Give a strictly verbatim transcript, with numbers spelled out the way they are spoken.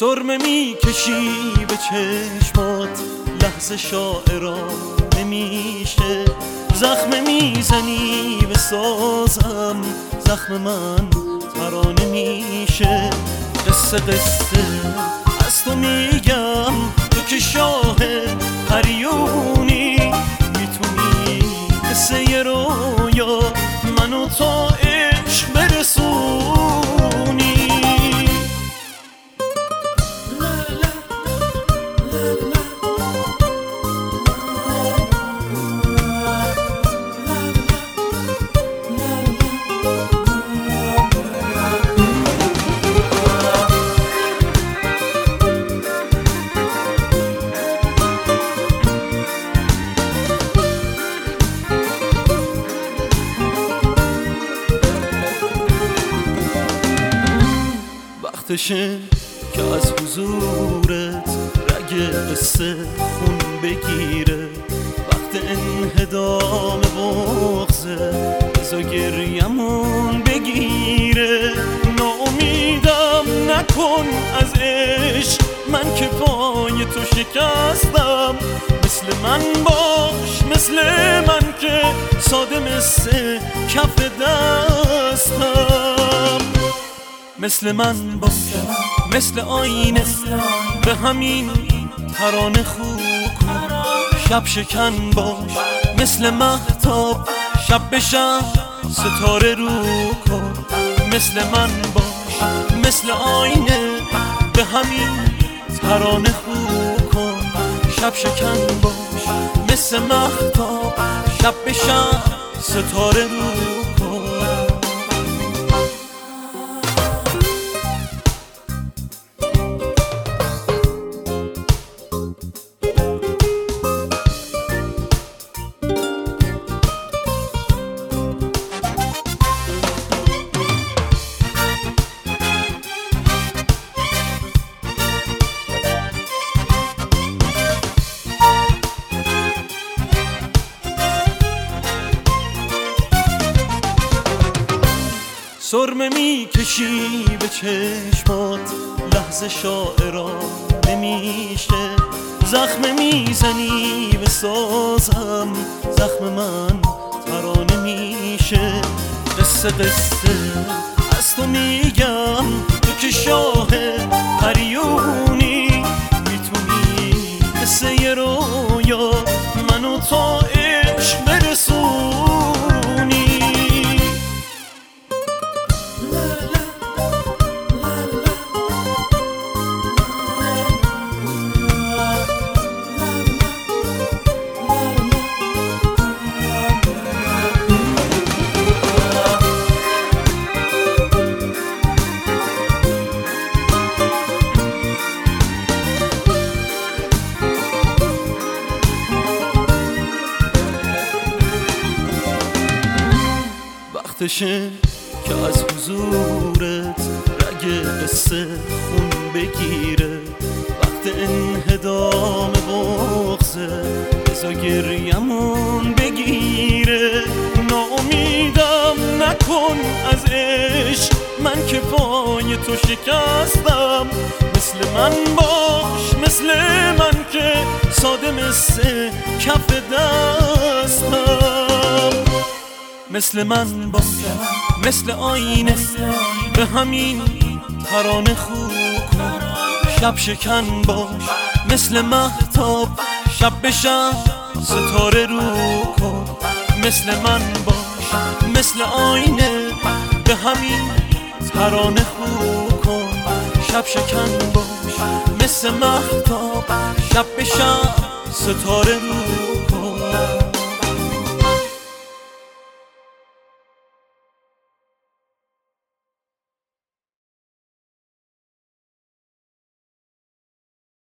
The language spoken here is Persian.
سرمه میکشی به چشمات، لحظه شاعرا نمیشه. زخم میزنی به سازم، زخم من ترانه میشه. قصه قصه از تو میگم، تو که شاه پریونی، میتونی قصه یه رویا منو تا عشق برسونی. وقتشه که از حضورت رگ قصه خون بگیره. وقت انهدام بغضه، بذار گریمون بگیره. ناامیدم نکن از عشق، من که پای تو شکستم. مثل من باش، مثل من که ساده مثل کف دستم. مثل من باش، مثل آینه به همین ترانه خوب کن. شب شکن باش، مثل مهتاب شب به شب ستاره رو کن. مثل من باش، مثل آینه به همین ترانه خوب کن. شب شکن باش، مثل مهتاب شب به شب ستاره رو کن. سرمه میکشی به چشمات، لحظه شاعرا نمیشه. زخم میزنی به سازم، زخم من ترانه میشه. قصه قصه از تو میگم، تو که شاه پریونی، میتونی قصه یه رویا منو تا عشق برسونی. وقتشه که از حضورت رگ قصه خون بگیره. وقت انهدام بغضه، بذار گریمون بگیره. ناامیدم نکن از عشق، من که پای تو شکستم. مثل من باش، مثل من که ساده مثل کف دستم. مثل من باش، مثل آینه به همین ترانه خوب کن. شب شکن باش، مثل مهتاب شب به شب ستاره رو کن. مثل من باش، مثل آینه به همین ترانه خوب کن. شب شکن باش، مثل مهتاب شب به شب ستاره رو کن.